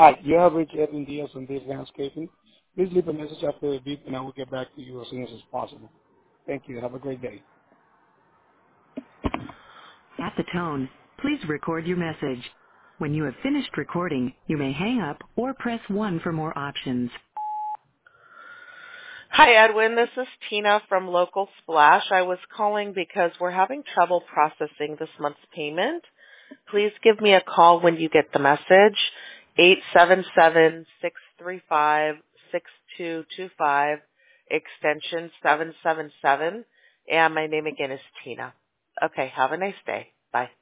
Hi, you have reached Edwin Diaz on Dave Landscaping. Please leave a message after the beep, and I will get back to you as soon as possible. Thank you. Have a great day. At the tone, please record your message. When you have finished recording, you may hang up or press 1 for more options. Hi, Edwin. This is Tina from Local Splash. I was calling because we're having trouble processing this month's payment. Please give me a call when you get the message, 877-635-6225, extension 777, and my name again is Tina. Okay, have a nice day. Bye.